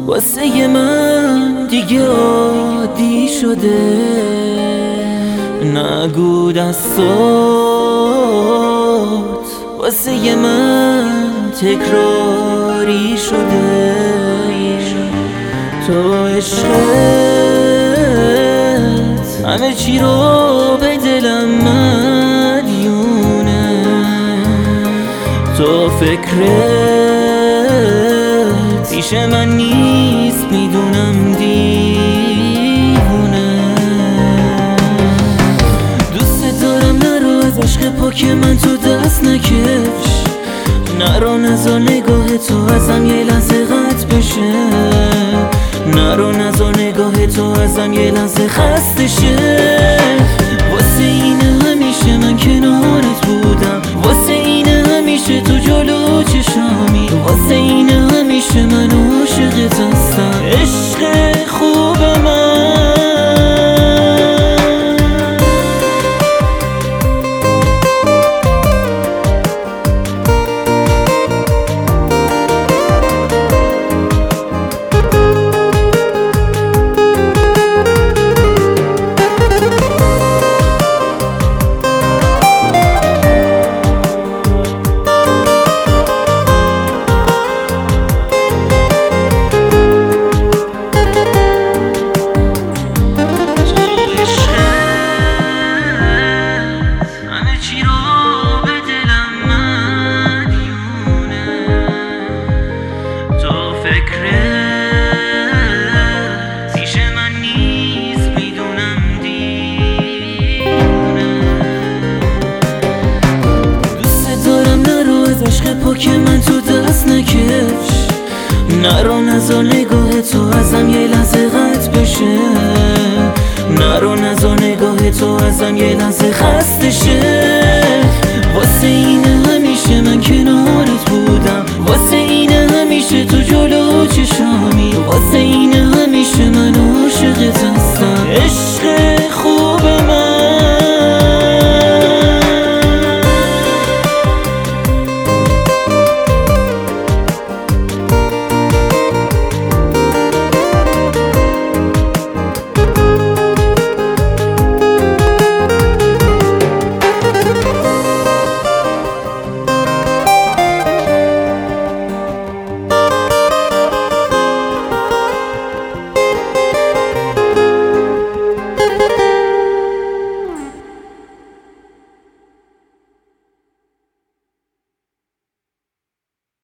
واسه من دیگه عادی شده، نگو دستات واسه من تکراری شده. تو عشقت همه چی رو به دلم مدیونه، تو فکرت پیش من نیست، میدونم دیوونه. دوست دارم نرو از عشق پاک من تو دست نکش، نرو نذار نگاه تو ازم یه لحظه قطع بشه، نرو نذار نگاه تو ازم یه لحظه خسته شه. واسه اینه همیشه من کنارت بودم، واسه اینه همیشه تو جلو چشامی، واسه اینه همیشه من عاشقت هستم. عشق خوب من که من تو دست نکش، نرو نذار نگاه تو ازم یه لحظه قطع بشه، نرو نذار نگاه تو ازم یه لحظه خسته شه. واسه اینه همیشه من کنارت